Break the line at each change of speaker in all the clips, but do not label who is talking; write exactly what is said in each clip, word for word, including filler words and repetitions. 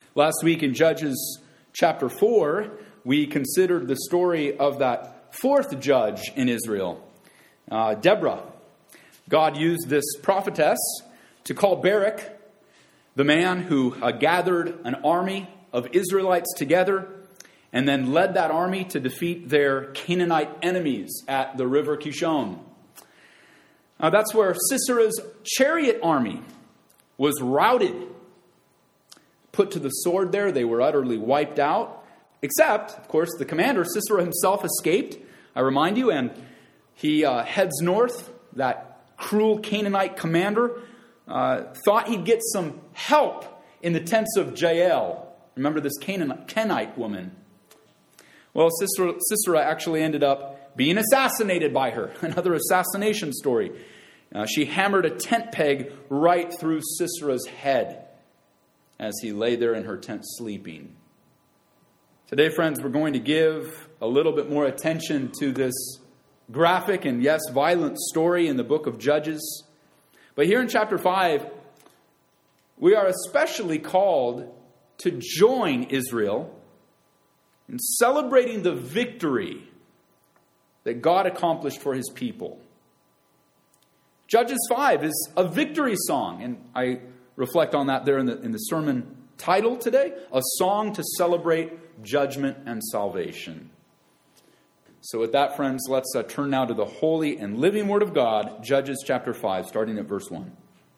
Last week in Judges chapter four, we considered the story of that fourth judge in Israel, uh, Deborah. God used this prophetess to call Barak, the man who uh, gathered an army of Israelites together and then led that army to defeat their Canaanite enemies at the river Kishon. Uh, that's where Sisera's chariot army was routed. Put to the sword there, they were utterly wiped out. Except, of course, the commander, Sisera himself, escaped, I remind you, and he uh, heads north. That cruel Canaanite commander uh, thought he'd get some help in the tents of Jael. Remember this Canaanite, Kenite woman? Well, Sisera, Sisera actually ended up being assassinated by her. Another assassination story. Uh, she hammered a tent peg right through Sisera's head as he lay there in her tent sleeping. Today, friends, we're going to give a little bit more attention to this graphic and, yes, violent story in the book of Judges. But here in chapter five, we are especially called to join Israel in celebrating the victory that God accomplished for his people. Judges five is a victory song, and I reflect on that there in the, in the sermon title today, a song to celebrate judgment and salvation. So with that, friends, let's uh, turn now to the holy and living Word of God, Judges chapter five, starting at verse one.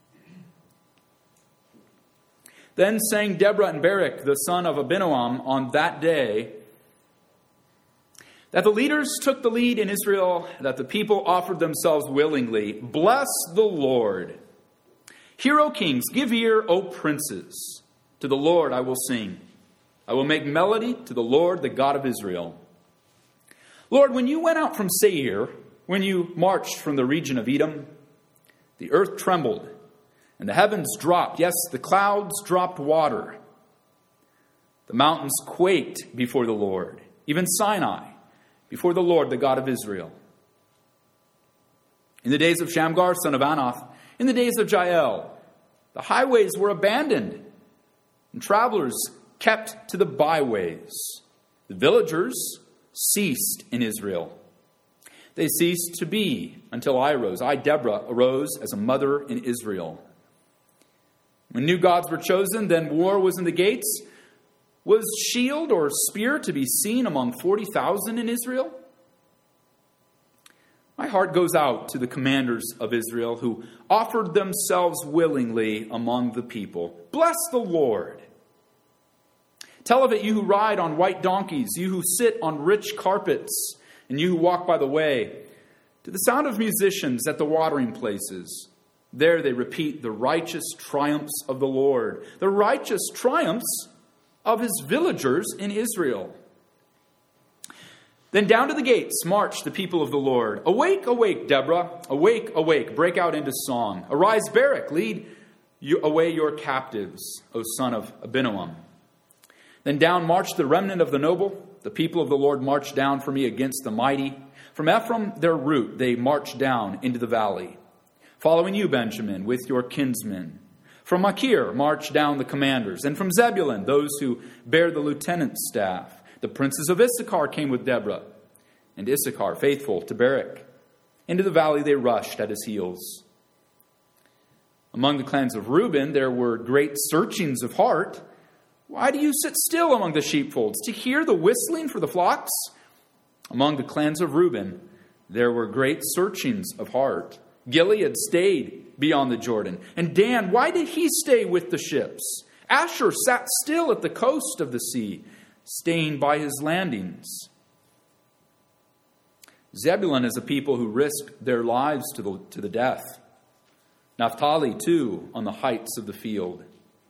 Then sang Deborah and Barak, the son of Abinoam, on that day, that the leaders took the lead in Israel, that the people offered themselves willingly. Bless the Lord. Hear, O kings, give ear, O princes. To the Lord I will sing. I will make melody to the Lord, the God of Israel. Lord, when you went out from Seir, when you marched from the region of Edom, the earth trembled, and the heavens dropped. Yes, the clouds dropped water. The mountains quaked before the Lord, even Sinai, before the Lord, the God of Israel. In the days of Shamgar, son of Anath, in the days of Jael, the highways were abandoned, and travelers kept to the byways. The villagers ceased in Israel. They ceased to be until I arose. I, Deborah, arose as a mother in Israel. When new gods were chosen, then war was in the gates. Was shield or spear to be seen among forty thousand in Israel? My heart goes out to the commanders of Israel who offered themselves willingly among the people. Bless the Lord. Tell of it, you who ride on white donkeys, you who sit on rich carpets, and you who walk by the way. To the sound of musicians at the watering places, there they repeat the righteous triumphs of the Lord, the righteous triumphs of his villagers in Israel. Then down to the gates marched the people of the Lord. Awake, awake, Deborah. Awake, awake. Break out into song. Arise, Barak. Lead you away your captives, O son of Abinoam. Then down marched the remnant of the noble. The people of the Lord marched down for me against the mighty. From Ephraim, their root, they marched down into the valley. Following you, Benjamin, with your kinsmen. From Machir marched down the commanders, and from Zebulun, those who bear the lieutenant's staff. The princes of Issachar came with Deborah, and Issachar, faithful to Barak. Into the valley they rushed at his heels. Among the clans of Reuben, there were great searchings of heart. Why do you sit still among the sheepfolds, to hear the whistling for the flocks? Among the clans of Reuben, there were great searchings of heart. Gilead stayed beyond the Jordan. And Dan, why did he stay with the ships? Asher sat still at the coast of the sea, staying by his landings. Zebulun is a people who risked their lives to the, to the death. Naphtali, too, on the heights of the field.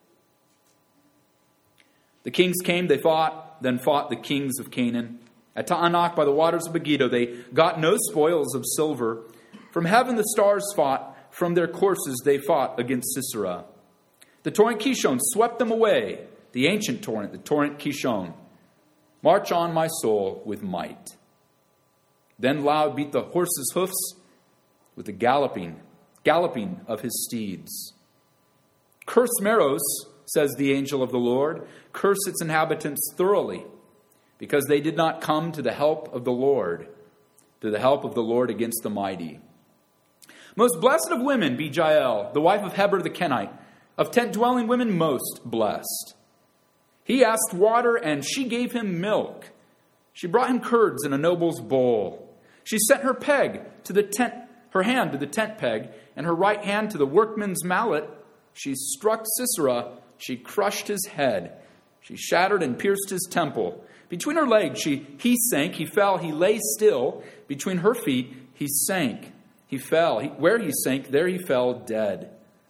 The kings came, they fought, then fought the kings of Canaan. At Taanach, by the waters of Megiddo, they got no spoils of silver. From heaven the stars fought. From their courses they fought against Sisera. The torrent Kishon swept them away. The ancient torrent, the torrent Kishon. March on, my soul, with might. Then loud beat the horse's hoofs with the galloping, galloping of his steeds. Curse Meros, says the angel of the Lord. Curse its inhabitants thoroughly, because they did not come to the help of the Lord, to the help of the Lord against the mighty. Most blessed of women be Jael, the wife of Heber the Kenite, of tent-dwelling women most blessed. He asked water, and she gave him milk. She brought him curds in a noble's bowl. She sent her peg to the tent, her hand to the tent peg, and her right hand to the workman's mallet. She struck Sisera. She crushed his head. She shattered and pierced his temple. Between her legs, she, he sank. He fell. He lay still. Between her feet, he sank. He fell. He, where he sank, there he fell dead.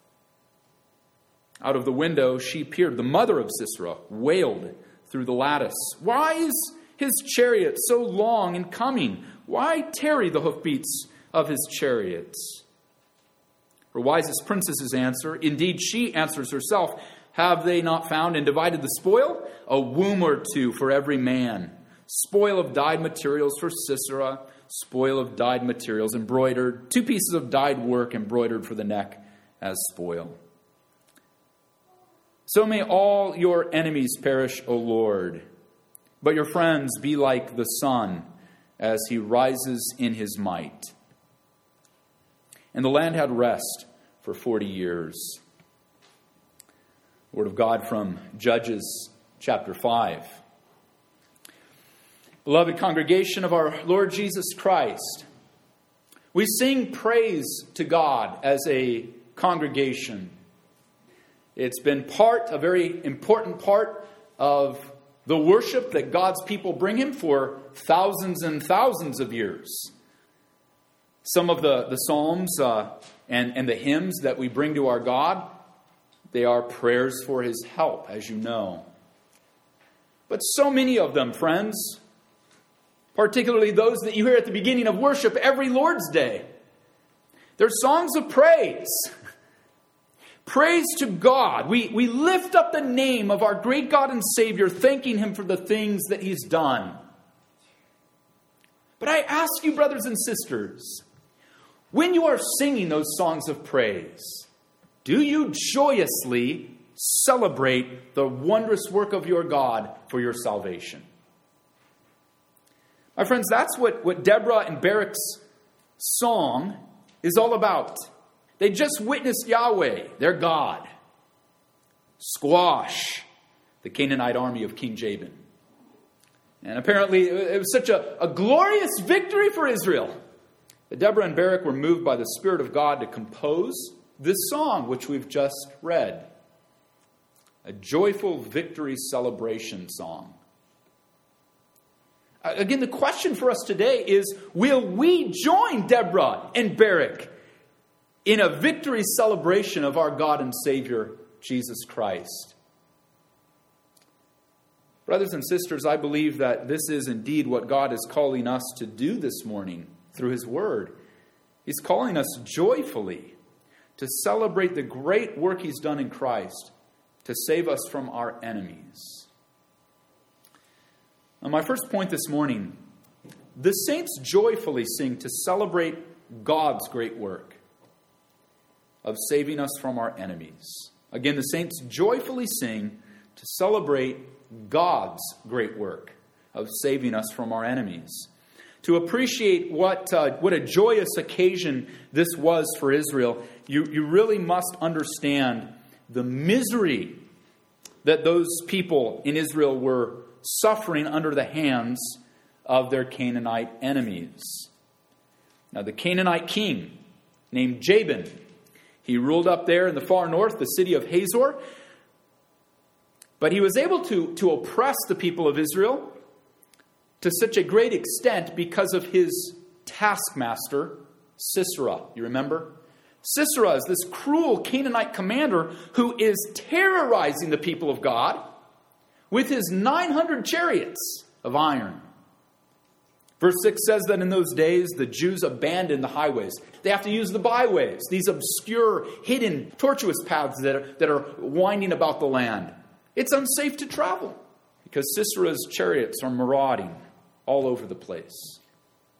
Out of the window, she peered. The mother of Sisera wailed through the lattice. Why is his chariot so long in coming? Why tarry the hoofbeats of his chariots? Her wisest princesses answer. Indeed, she answers herself. Have they not found and divided the spoil? A womb or two for every man. Spoil of dyed materials for Sisera. Spoil of dyed materials embroidered. Two pieces of dyed work embroidered for the neck as spoil. So may all your enemies perish, O Lord. But your friends be like the sun as he rises in his might. And the land had rest for forty years. Word of God from Judges chapter five. Beloved congregation of our Lord Jesus Christ, we sing praise to God as a congregation. It's been part, a very important part of the worship that God's people bring him for thousands and thousands of years. Some of the, the psalms uh, and, and the hymns that we bring to our God, they are prayers for his help, as you know. But so many of them, friends, particularly those that you hear at the beginning of worship every Lord's Day, they're songs of praise. Praise to God. We, we lift up the name of our great God and Savior, thanking him for the things that he's done. But I ask you, brothers and sisters, when you are singing those songs of praise, do you joyously celebrate the wondrous work of your God for your salvation? My friends, that's what, what Deborah and Barak's song is all about. They just witnessed Yahweh, their God, squash the Canaanite army of King Jabin. And apparently it was such a, a glorious victory for Israel that Deborah and Barak were moved by the Spirit of God to compose this song, which we've just read. A joyful victory celebration song. Again, the question for us today is, will we join Deborah and Barak in a victory celebration of our God and Savior, Jesus Christ? Brothers and sisters, I believe that this is indeed what God is calling us to do this morning through his word. He's calling us joyfully to celebrate the great work he's done in Christ to save us from our enemies. Now, my first point this morning, the saints joyfully sing to celebrate God's great work of saving us from our enemies. Again, the saints joyfully sing to celebrate God's great work of saving us from our enemies. To appreciate what uh, what a joyous occasion this was for Israel, you, you really must understand the misery that those people in Israel were suffering under the hands of their Canaanite enemies. Now, the Canaanite king named Jabin, he ruled up there in the far north, the city of Hazor. But he was able to, to oppress the people of Israel to such a great extent because of his taskmaster, Sisera. You remember? Sisera is this cruel Canaanite commander who is terrorizing the people of God with his nine hundred chariots of iron. Verse six says that in those days, the Jews abandoned the highways. They have to use the byways, these obscure, hidden, tortuous paths that are, that are winding about the land. It's unsafe to travel because Sisera's chariots are marauding all over the place.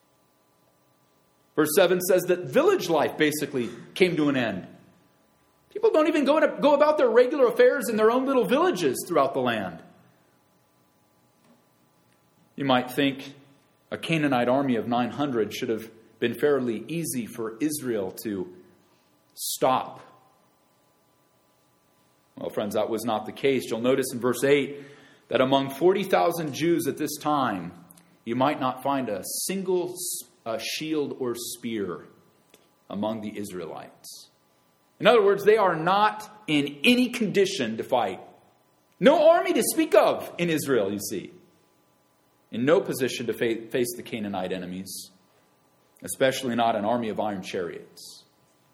Verse seven says that village life basically came to an end. People don't even go, to, go about their regular affairs in their own little villages throughout the land. You might think a Canaanite army of nine hundred should have been fairly easy for Israel to stop. Well, friends, that was not the case. You'll notice in verse eight that among forty thousand Jews at this time, you might not find a single uh, shield or spear among the Israelites. In other words, they are not in any condition to fight. No army to speak of in Israel, you see. In no position to fa- face the Canaanite enemies, especially not an army of iron chariots.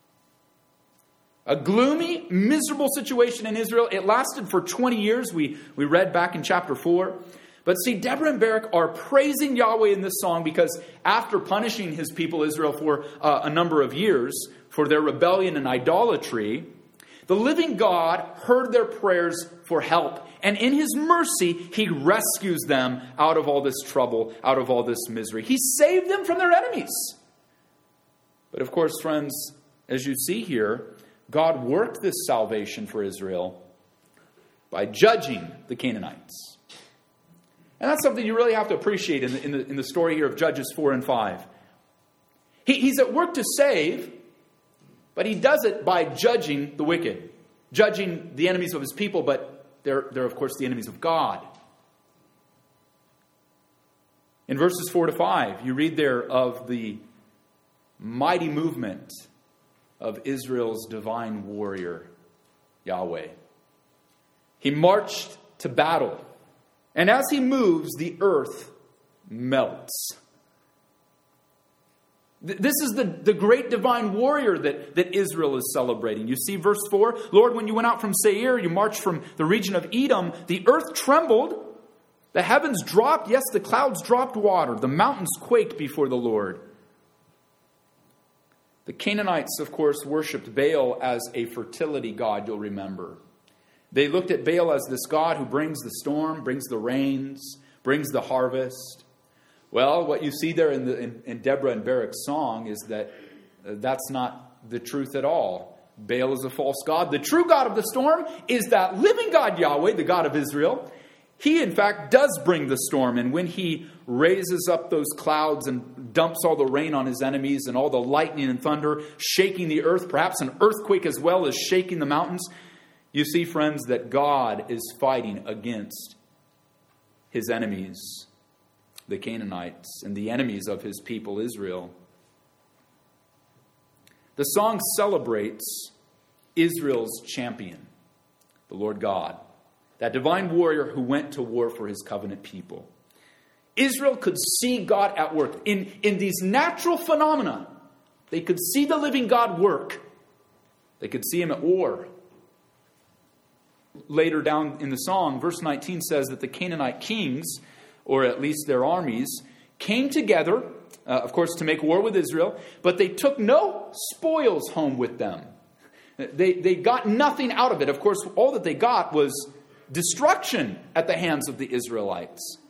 A gloomy, miserable situation in Israel. It lasted for twenty years. We, we read back in chapter four. But see, Deborah and Barak are praising Yahweh in this song because after punishing his people Israel for uh, a number of years for their rebellion and idolatry, the living God heard their prayers for help. And in his mercy, he rescues them out of all this trouble, out of all this misery. He saved them from their enemies. But of course, friends, as you see here, God worked this salvation for Israel by judging the Canaanites. And that's something you really have to appreciate in the, in the, in the story here of Judges four and five. He, he's at work to save, but he does it by judging the wicked, judging the enemies of his people, but they're, they're of course, the enemies of God. In verses four to five, you read there of the mighty movement of Israel's divine warrior, Yahweh. He marched to battle. And as he moves, the earth melts. This is the, the great divine warrior that, that Israel is celebrating. You see verse four, Lord, when you went out from Seir, you marched from the region of Edom, the earth trembled, the heavens dropped, yes, the clouds dropped water, the mountains quaked before the Lord. The Canaanites, of course, worshipped Baal as a fertility god, you'll remember. They looked at Baal as this God who brings the storm, brings the rains, brings the harvest. Well, what you see there in, the, in, in Deborah and Barak's song is that uh, that's not the truth at all. Baal is a false god. The true God of the storm is that living God, Yahweh, the God of Israel. He, in fact, does bring the storm. And when he raises up those clouds and dumps all the rain on his enemies and all the lightning and thunder, shaking the earth, perhaps an earthquake as well as shaking the mountains, you see, friends, that God is fighting against his enemies, the Canaanites, and the enemies of his people, Israel. The song celebrates Israel's champion, the Lord God, that divine warrior who went to war for his covenant people. Israel could see God at work. In, in these natural phenomena, they could see the living God work. They could see him at war. Later down in the song, verse nineteen says that the Canaanite kings, or at least their armies, came together, uh, of course, to make war with Israel, but they took no spoils home with them. They, they got nothing out of it. Of course, all that they got was destruction at the hands of the Israelites,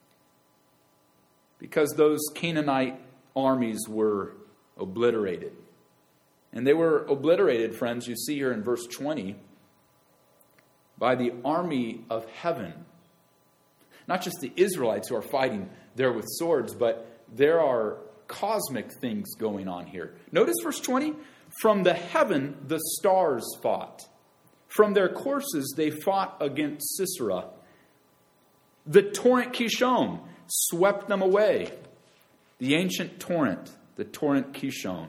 because those Canaanite armies were obliterated. And they were obliterated, friends, you see here in verse twenty, by the army of heaven. Not just the Israelites who are fighting there with swords, but there are cosmic things going on here. Notice verse twenty. From the heaven the stars fought. From their courses they fought against Sisera. The torrent Kishon swept them away. The ancient torrent, the torrent Kishon.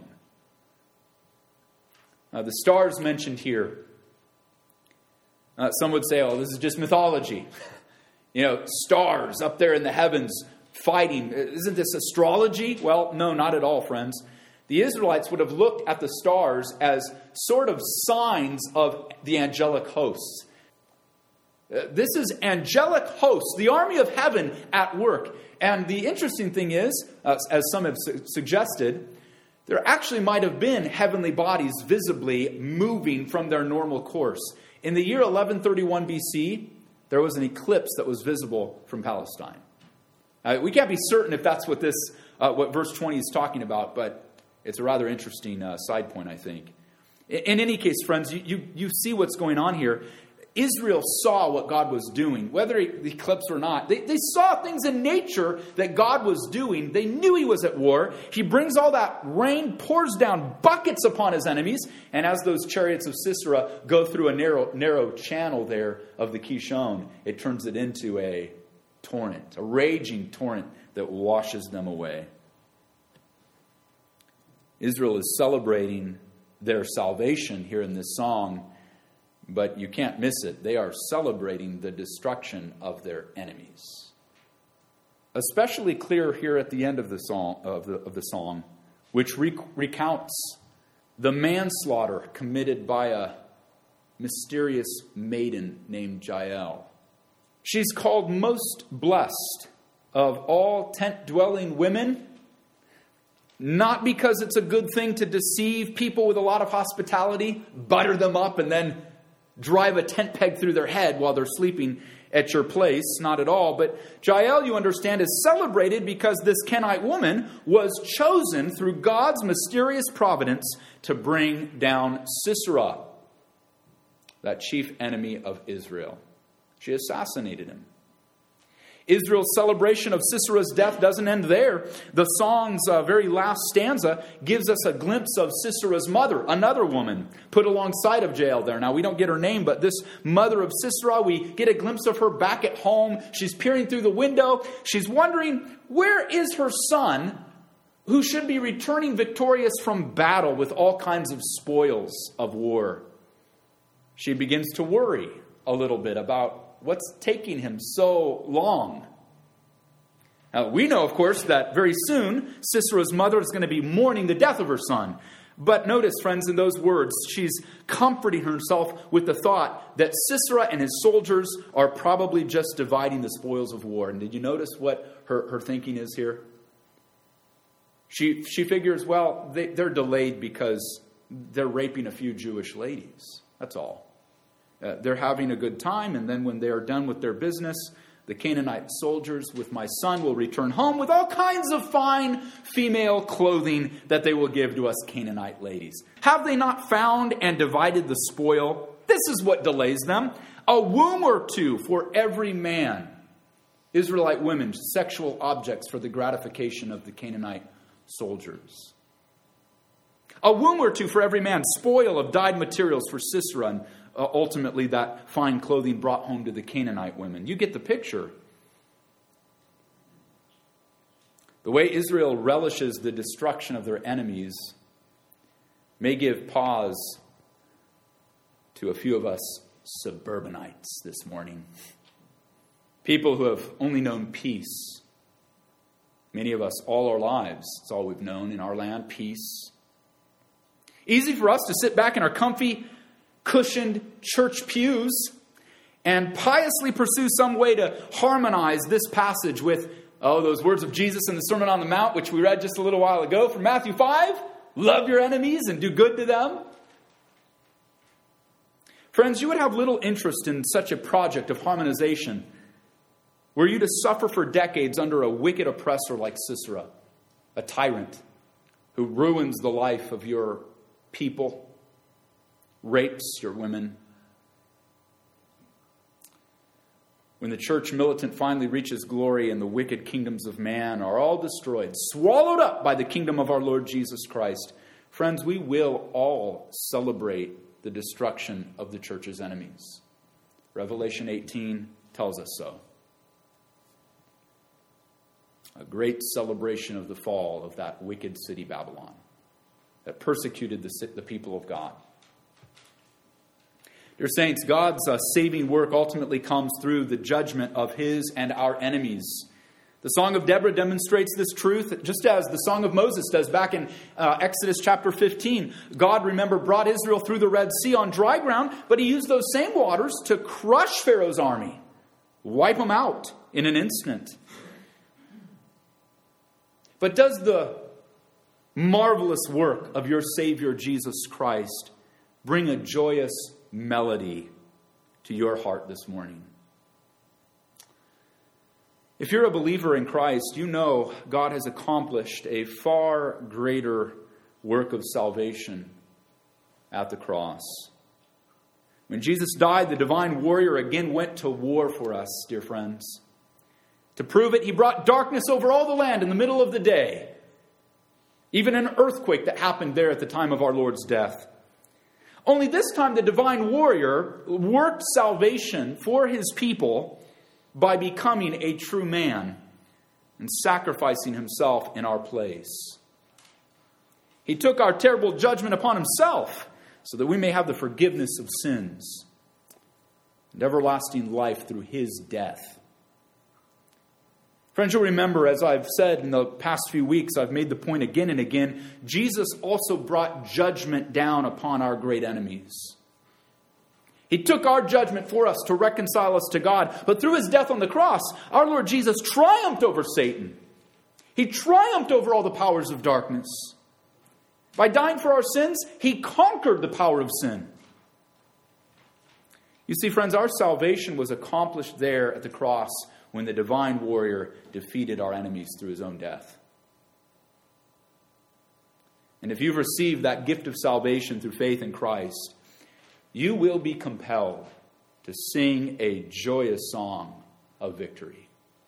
Now the stars mentioned here, Uh, some would say, oh, this is just mythology. You know, stars up there in the heavens fighting. Isn't this astrology? Well, no, not at all, friends. The Israelites would have looked at the stars as sort of signs of the angelic hosts. Uh, this is angelic hosts, the army of heaven at work. And the interesting thing is, uh, as some have su- suggested, there actually might have been heavenly bodies visibly moving from their normal course. In the year eleven thirty-one B C, there was an eclipse that was visible from Palestine. Uh, we can't be certain if that's what this, uh, what verse twenty is talking about, but it's a rather interesting uh, side point, I think. In any case, friends, you, you, you see what's going on here. Israel saw what God was doing, whether the eclipse or not. They, they saw things in nature that God was doing. They knew he was at war. He brings all that rain, pours down buckets upon his enemies. And as those chariots of Sisera go through a narrow, narrow channel there of the Kishon, it turns it into a torrent, a raging torrent that washes them away. Israel is celebrating their salvation here in this song, but you can't miss it. They are celebrating the destruction of their enemies. Especially clear here at the end of the song, of the, of the song, which rec- recounts the manslaughter committed by a mysterious maiden named Jael. She's called most blessed of all tent-dwelling women, not because it's a good thing to deceive people with a lot of hospitality, butter them up, and then drive a tent peg through their head while they're sleeping at your place. Not at all. But Jael, you understand, is celebrated because this Kenite woman was chosen through God's mysterious providence to bring down Sisera, that chief enemy of Israel. She assassinated him. Israel's celebration of Sisera's death doesn't end there. The song's uh, very last stanza gives us a glimpse of Sisera's mother, another woman put alongside of Jael there. Now, we don't get her name, but this mother of Sisera, we get a glimpse of her back at home. She's peering through the window. She's wondering, where is her son who should be returning victorious from battle with all kinds of spoils of war? She begins to worry a little bit about what's taking him so long. Now, we know, of course, that very soon Sisera's mother is going to be mourning the death of her son. But notice, friends, in those words, she's comforting herself with the thought that Sisera and his soldiers are probably just dividing the spoils of war. And did you notice what her, her thinking is here? She, she figures, well, they, they're delayed because they're raping a few Jewish ladies. That's all. Uh, they're having a good time, and then when they are done with their business, the Canaanite soldiers with my son will return home with all kinds of fine female clothing that they will give to us Canaanite ladies. Have they not found and divided the spoil? This is what delays them. A womb or two for every man. Israelite women, sexual objects for the gratification of the Canaanite soldiers. A womb or two for every man. Spoil of dyed materials for Sisera, and Uh, ultimately, that fine clothing brought home to the Canaanite women. You get the picture. The way Israel relishes the destruction of their enemies may give pause to a few of us suburbanites this morning. People who have only known peace. Many of us, all our lives, it's all we've known in our land, peace. Easy for us to sit back in our comfy, cushioned church pews and piously pursue some way to harmonize this passage with, oh, those words of Jesus in the Sermon on the Mount, which we read just a little while ago from Matthew five. Love your enemies and do good to them. Friends, you would have little interest in such a project of harmonization were you to suffer for decades under a wicked oppressor like Sisera, a tyrant who ruins the life of your people, rapes your women. When the church militant finally reaches glory and the wicked kingdoms of man are all destroyed, swallowed up by the kingdom of our Lord Jesus Christ, friends, we will all celebrate the destruction of the church's enemies. Revelation eighteen tells us so. A great celebration of the fall of that wicked city Babylon that persecuted the, the people of God. Dear saints, God's uh, saving work ultimately comes through the judgment of his and our enemies. The Song of Deborah demonstrates this truth, just as the Song of Moses does back in uh, Exodus chapter fifteen. God, remember, brought Israel through the Red Sea on dry ground, but he used those same waters to crush Pharaoh's army, wipe them out in an instant. But does the marvelous work of your Savior Jesus Christ bring a joyous melody to your heart this morning? If you're a believer in Christ, you know God has accomplished a far greater work of salvation at the cross. When Jesus died, the divine warrior again went to war for us, dear friends. To prove it, he brought darkness over all the land in the middle of the day. Even an earthquake that happened there at the time of our Lord's death. Only this time the divine warrior worked salvation for his people by becoming a true man and sacrificing himself in our place. He took our terrible judgment upon himself so that we may have the forgiveness of sins and everlasting life through his death. Friends, you'll remember, as I've said in the past few weeks, I've made the point again and again, Jesus also brought judgment down upon our great enemies. He took our judgment for us to reconcile us to God. But through his death on the cross, our Lord Jesus triumphed over Satan. He triumphed over all the powers of darkness. By dying for our sins, he conquered the power of sin. You see, friends, our salvation was accomplished there at the cross when the divine warrior defeated our enemies through his own death. And if you've received that gift of salvation through faith in Christ, you will be compelled to sing a joyous song of victory.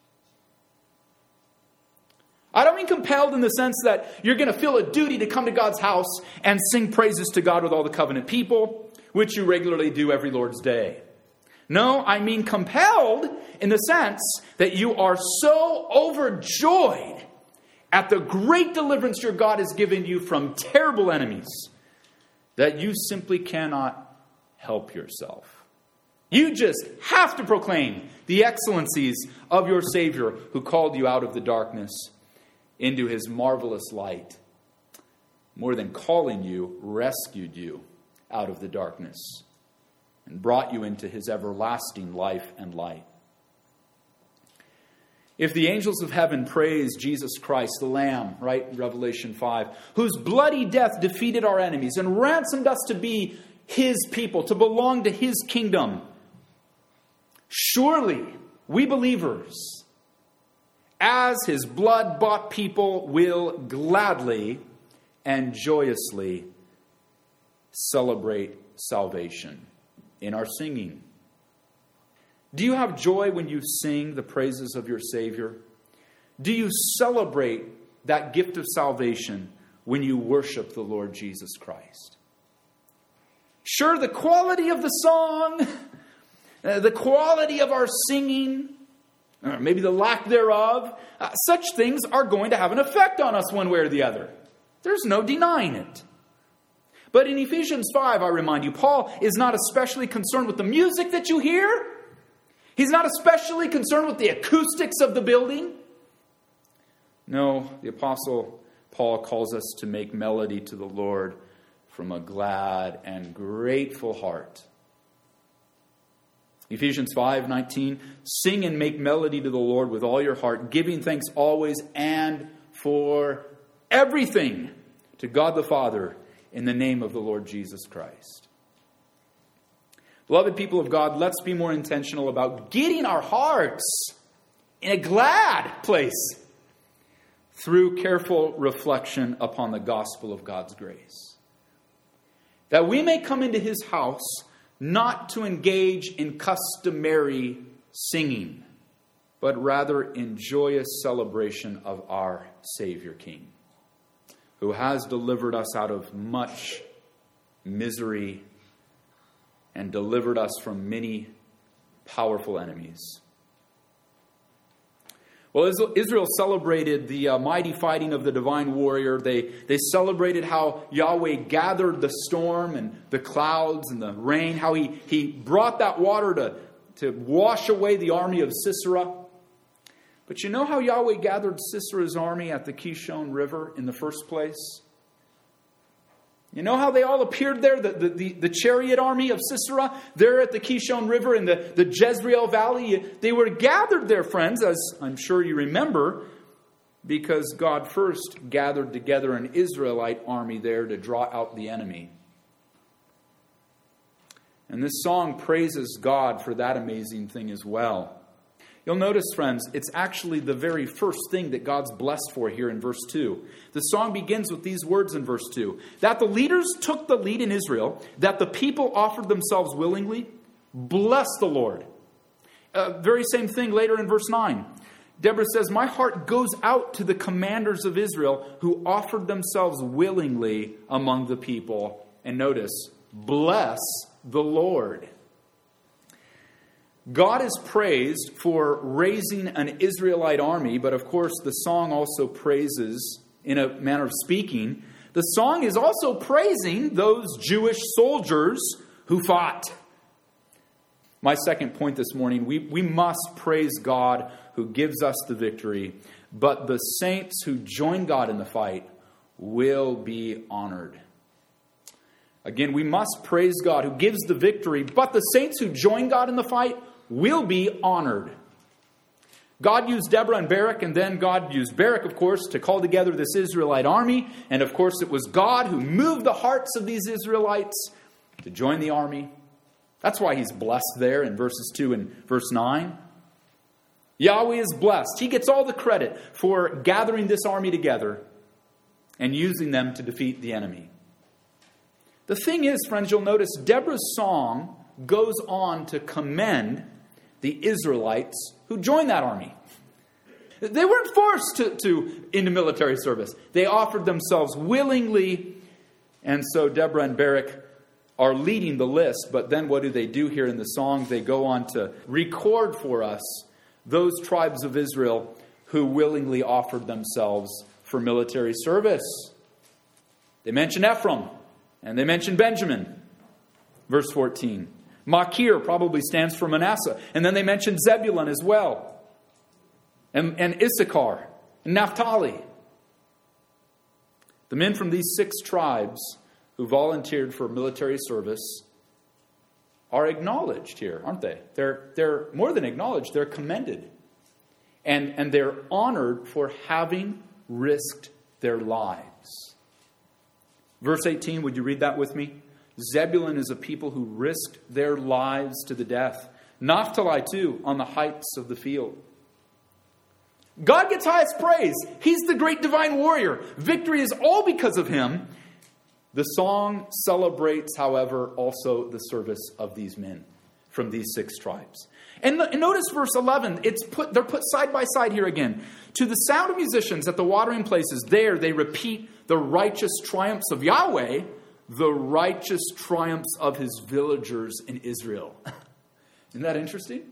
I don't mean compelled in the sense that you're going to feel a duty to come to God's house and sing praises to God with all the covenant people, which you regularly do every Lord's Day. No, I mean compelled in the sense that you are so overjoyed at the great deliverance your God has given you from terrible enemies that you simply cannot help yourself. You just have to proclaim the excellencies of your Savior who called you out of the darkness into his marvelous light. More than calling you, rescued you out of the darkness and brought you into his everlasting life and light. If the angels of heaven praise Jesus Christ, the Lamb, right, in Revelation five, whose bloody death defeated our enemies and ransomed us to be his people, to belong to his kingdom, surely we believers, as his blood-bought people, will gladly and joyously celebrate salvation in our singing. Do you have joy when you sing the praises of your Savior? Do you celebrate that gift of salvation when you worship the Lord Jesus Christ? Sure, the quality of the song, uh, the quality of our singing, or maybe the lack thereof, uh, such things are going to have an effect on us one way or the other. There's no denying it. But in Ephesians five, I remind you, Paul is not especially concerned with the music that you hear. He's not especially concerned with the acoustics of the building. No, the Apostle Paul calls us to make melody to the Lord from a glad and grateful heart. Ephesians five nineteen, sing and make melody to the Lord with all your heart, giving thanks always and for everything to God the Father in the name of the Lord Jesus Christ. Beloved people of God, let's be more intentional about getting our hearts in a glad place through careful reflection upon the gospel of God's grace. That we may come into his house not to engage in customary singing, but rather in joyous celebration of our Savior King, who has delivered us out of much misery and delivered us from many powerful enemies. Well, Israel celebrated the uh, mighty fighting of the divine warrior. They, they celebrated how Yahweh gathered the storm and the clouds and the rain, how he, he brought that water to, to wash away the army of Sisera. But you know how Yahweh gathered Sisera's army at the Kishon River in the first place? You know how they all appeared there, the, the, the, the chariot army of Sisera, there at the Kishon River in the, the Jezreel Valley? They were gathered there, friends, as I'm sure you remember, because God first gathered together an Israelite army there to draw out the enemy. And this song praises God for that amazing thing as well. You'll notice, friends, it's actually the very first thing that God's blessed for here in verse two. The song begins with these words in verse two. That the leaders took the lead in Israel, that the people offered themselves willingly. Bless the Lord. Uh, very same thing later in verse nine. Deborah says, my heart goes out to the commanders of Israel who offered themselves willingly among the people. And notice, bless the Lord. God is praised for raising an Israelite army, but of course the song also praises, in a manner of speaking, the song is also praising those Jewish soldiers who fought. My second point this morning, we, we must praise God who gives us the victory, but the saints who join God in the fight will be honored. Again, we must praise God who gives the victory, but the saints who join God in the fight will be honored. God used Deborah and Barak, and then God used Barak, of course, to call together this Israelite army. And of course, it was God who moved the hearts of these Israelites to join the army. That's why he's blessed there in verses two and verse nine. Yahweh is blessed. He gets all the credit for gathering this army together and using them to defeat the enemy. The thing is, friends, you'll notice Deborah's song goes on to commend the Israelites who joined that army. They weren't forced to, to into military service. They offered themselves willingly. And so Deborah and Barak are leading the list. But then what do they do here in the song? They go on to record for us those tribes of Israel who willingly offered themselves for military service. They mention Ephraim and they mention Benjamin. Verse fourteen. Machir probably stands for Manasseh. And then they mention Zebulun as well. And, and Issachar and Naphtali. The men from these six tribes who volunteered for military service are acknowledged here, aren't they? They're, they're more than acknowledged, they're commended. And, and they're honored for having risked their lives. Verse eighteen, would you read that with me? Zebulun is a people who risked their lives to the death. Naphtali too, on the heights of the field. God gets highest praise. He's the great divine warrior. Victory is all because of him. The song celebrates, however, also the service of these men from these six tribes. And notice verse eleven. It's put, they're put side by side here again. To the sound of musicians at the watering places, there they repeat the righteous triumphs of Yahweh, the righteous triumphs of his villagers in Israel. Isn't that interesting?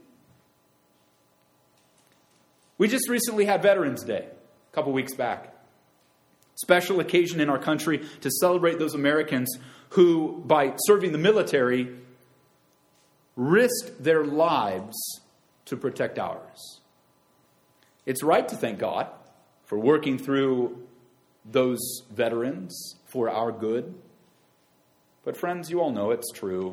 We just recently had Veterans Day, a couple weeks back. Special occasion in our country to celebrate those Americans who, by serving the military, risked their lives to protect ours. It's right to thank God for working through those veterans for our good. But friends, you all know it's true.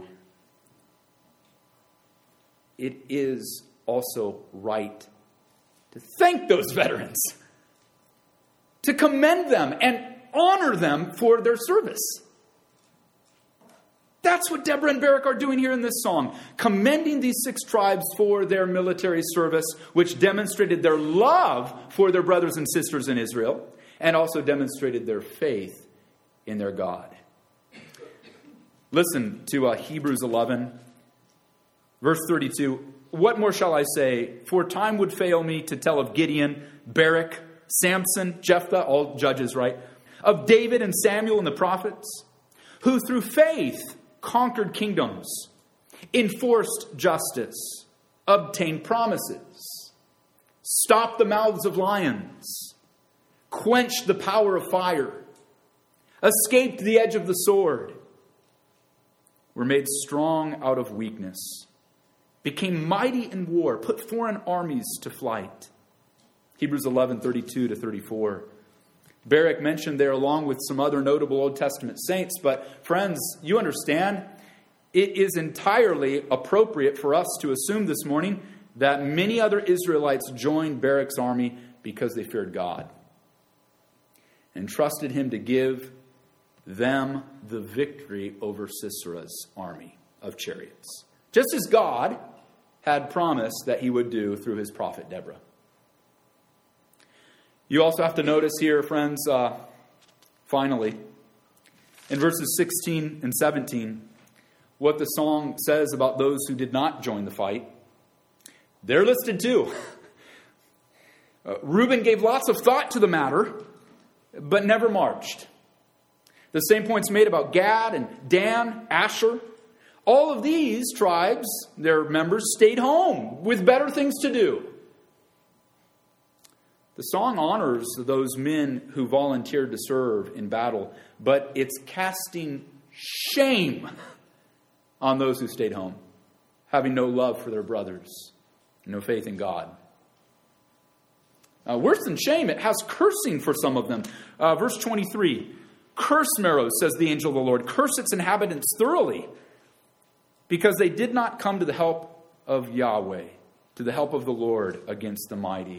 It is also right to thank those veterans, to commend them and honor them for their service. That's what Deborah and Barak are doing here in this song, commending these six tribes for their military service, which demonstrated their love for their brothers and sisters in Israel, and also demonstrated their faith in their God. Listen to uh, Hebrews eleven, verse thirty-two. What more shall I say? For time would fail me to tell of Gideon, Barak, Samson, Jephthah, all judges, right? Of David and Samuel and the prophets, who through faith conquered kingdoms, enforced justice, obtained promises, stopped the mouths of lions, quenched the power of fire, escaped the edge of the sword, were made strong out of weakness, became mighty in war, put foreign armies to flight. Hebrews eleven, thirty-two to thirty-four. Barak mentioned there along with some other notable Old Testament saints. But friends, you understand, it is entirely appropriate for us to assume this morning that many other Israelites joined Barak's army because they feared God and trusted him to give them the victory over Sisera's army of chariots. Just as God had promised that he would do through his prophet Deborah. You also have to notice here, friends, uh, finally, in verses sixteen and seventeen, what the song says about those who did not join the fight. They're listed too. Uh, Reuben gave lots of thought to the matter, but never marched. The same point's made about Gad and Dan, Asher. All of these tribes, their members, stayed home with better things to do. The song honors those men who volunteered to serve in battle, but it's casting shame on those who stayed home, having no love for their brothers, no faith in God. Uh, worse than shame, it has cursing for some of them. Uh, verse twenty-three, curse Meroz, says the angel of the Lord, curse its inhabitants thoroughly, because they did not come to the help of Yahweh, to the help of the Lord against the mighty.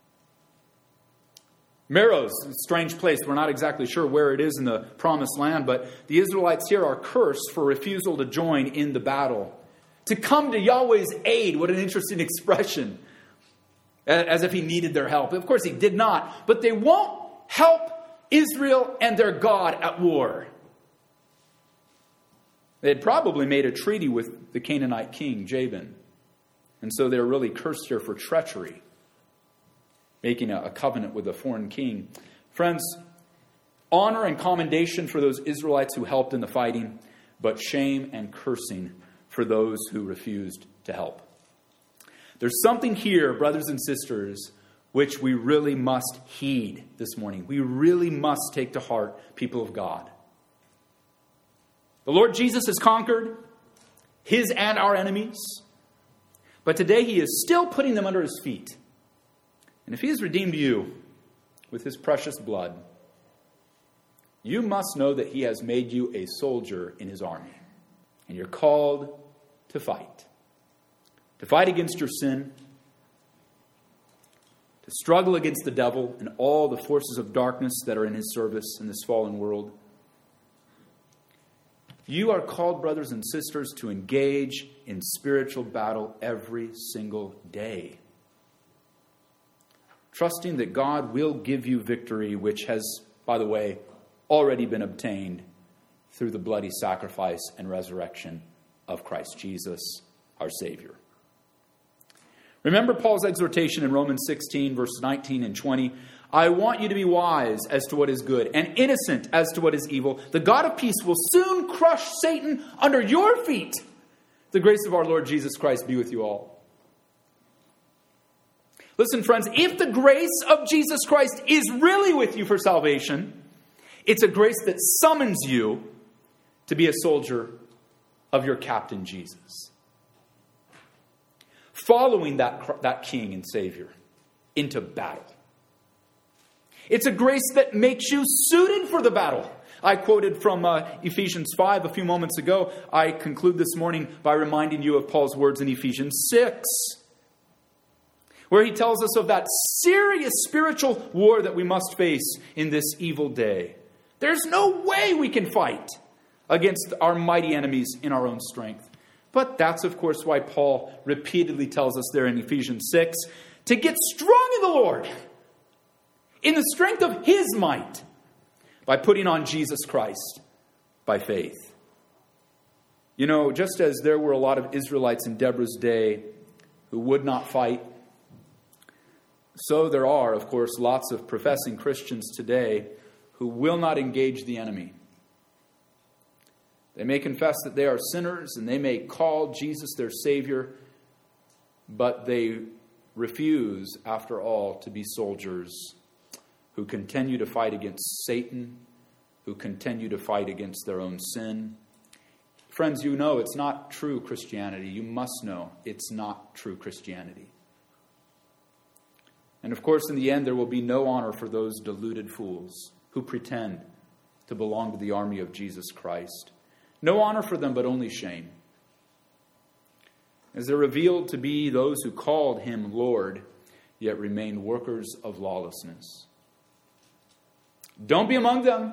Meroz, a strange place. We're not exactly sure where it is in the promised land, but the Israelites here are cursed for refusal to join in the battle. To come to Yahweh's aid, what an interesting expression. As if he needed their help. Of course he did not, but they won't help Israel and their God at war. They had probably made a treaty with the Canaanite king, Jabin. And so they're really cursed here for treachery, making a, a covenant with a foreign king. Friends, honor and commendation for those Israelites who helped in the fighting, but shame and cursing for those who refused to help. There's something here, brothers and sisters, which we really must heed this morning. We really must take to heart, people of God. The Lord Jesus has conquered his and our enemies, but today he is still putting them under his feet. And if he has redeemed you with his precious blood, you must know that he has made you a soldier in his army. And you're called to fight. To fight against your sin. To struggle against the devil and all the forces of darkness that are in his service in this fallen world. You are called, brothers and sisters, to engage in spiritual battle every single day. Trusting that God will give you victory, which has, by the way, already been obtained through the bloody sacrifice and resurrection of Christ Jesus, our Savior. Remember Paul's exhortation in Romans sixteen, verses nineteen and twenty. I want you to be wise as to what is good and innocent as to what is evil. The God of peace will soon crush Satan under your feet. The grace of our Lord Jesus Christ be with you all. Listen, friends, if the grace of Jesus Christ is really with you for salvation, it's a grace that summons you to be a soldier of your captain Jesus. Following that, that King and Savior into battle. It's a grace that makes you suited for the battle. I quoted from uh, Ephesians five a few moments ago. I conclude this morning by reminding you of Paul's words in Ephesians six, where he tells us of that serious spiritual war that we must face in this evil day. There's no way we can fight against our mighty enemies in our own strength. But that's, of course, why Paul repeatedly tells us there in Ephesians six to get strong in the Lord, in the strength of his might, by putting on Jesus Christ by faith. You know, just as there were a lot of Israelites in Deborah's day who would not fight, so there are, of course, lots of professing Christians today who will not engage the enemy. They may confess that they are sinners and they may call Jesus their Savior, but they refuse, after all, to be soldiers who continue to fight against Satan, who continue to fight against their own sin. Friends, you know it's not true Christianity. You must know it's not true Christianity. And of course, in the end, there will be no honor for those deluded fools who pretend to belong to the army of Jesus Christ. No honor for them, but only shame. As they're revealed to be those who called him Lord, yet remained workers of lawlessness. Don't be among them.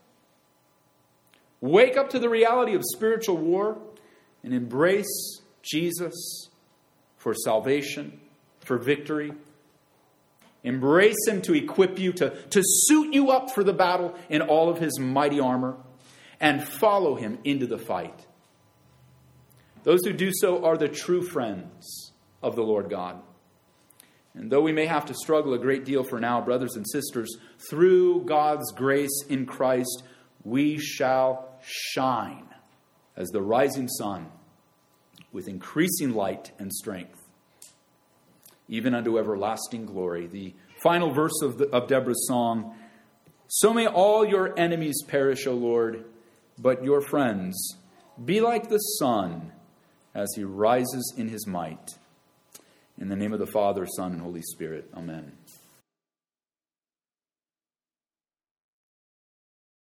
Wake up to the reality of spiritual war and embrace Jesus, for salvation, for victory. Embrace him to equip you, to, to suit you up for the battle in all of his mighty armor, and follow him into the fight. Those who do so are the true friends of the Lord God. And though we may have to struggle a great deal for now, brothers and sisters, through God's grace in Christ, we shall shine as the rising sun with increasing light and strength, even unto everlasting glory. The final verse of, the, of Deborah's song, so may all your enemies perish, O Lord, but your friends be like the sun as he rises in his might. In the name of the Father, Son, and Holy Spirit. Amen.